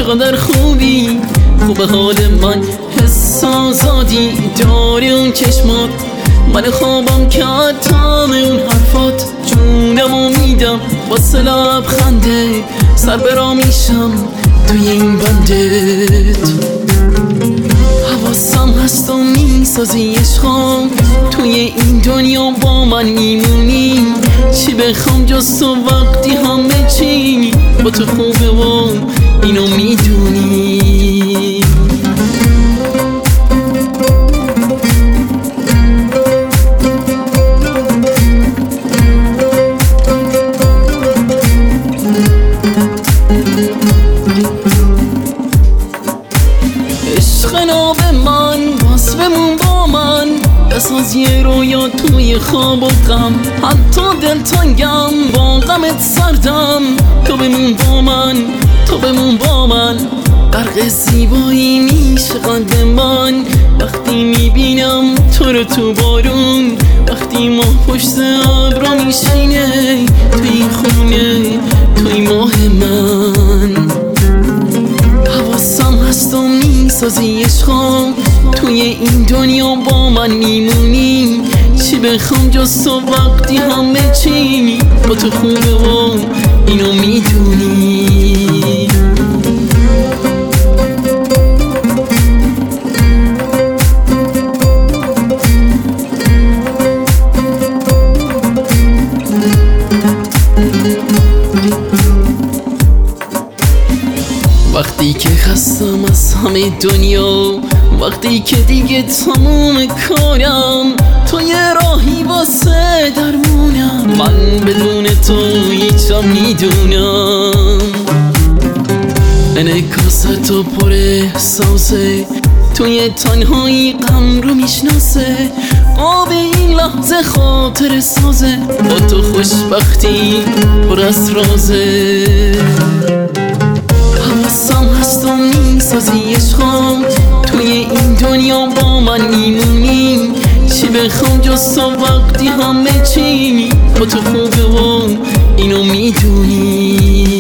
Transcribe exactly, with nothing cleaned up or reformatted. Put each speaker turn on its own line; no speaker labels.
چقدر خوبی، خوب حال من حس آزادی داری اون چشمات، من خوابم کرد تام اون حرفات، جونمو میدم واسه لبخنده، سر برا میشم توی این بندت، حواسم هست و میسازی عشقام، توی این دنیا با من میمونی، چی بخوام جز تو وقتی همه چی با تو خوبه و اینو میدونی. عشق ناب من باز بمون با من، بساز یه رویا توی خواب و غم، حتی دلتنگم با غمت سردم، تو بمون با من، تو بمون با من، غرق زیبایی میشه قلب من، وقتی میبینم تو رو تو بارون، وقتی ماه پشت ابرا میشینه توی این خونه، توی ماه من، حواسم هست و میسازی عشقام، توی این دنیا با من میمونی، چی بخوام جز تو وقتی همه چی با تو خوبه و اینو میدونی. وقتی که خستم از همه دنیا، وقتی که دیگه تموم کارم، تو یه راهی واسه درمونم، من بدون تو هیچم میدونم، انعکاس تو پر احساسه، توی تنهایی غم رو میشناسه، آب این لحظه خاطر سازه، با تو خوشبختی پر از رازه، حواسم هست و میسازی عشقام، توی این دنیا با من میمونی، چی بخوام جز تو وقتی همه چی با تو خوبه و اینو میدونی.